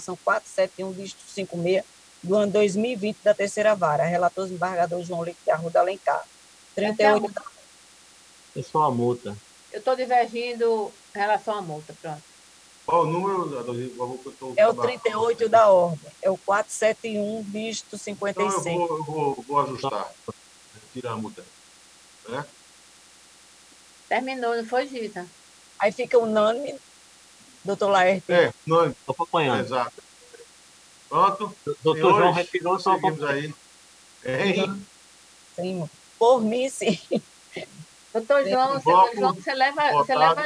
são 471, dígito 56, do ano 2020, da terceira vara. Relator, desembargador João Leite de Arruda Alencar. 38 da... É só a multa. Eu estou divergindo em relação à multa, pronto. Qual o número? É o 38 da ordem. É o 471, dígito Então, 56. eu vou ajustar. Tirar a multa. É? Terminou, não foi, Gita? Aí fica unânime, doutor Laerte. Não, Estou acompanhando. exato. Pronto? Doutor João Senhores, retirou, só seguimos aí. Hein? Sim, por mim, sim. Doutor João, Bloco você leva votado.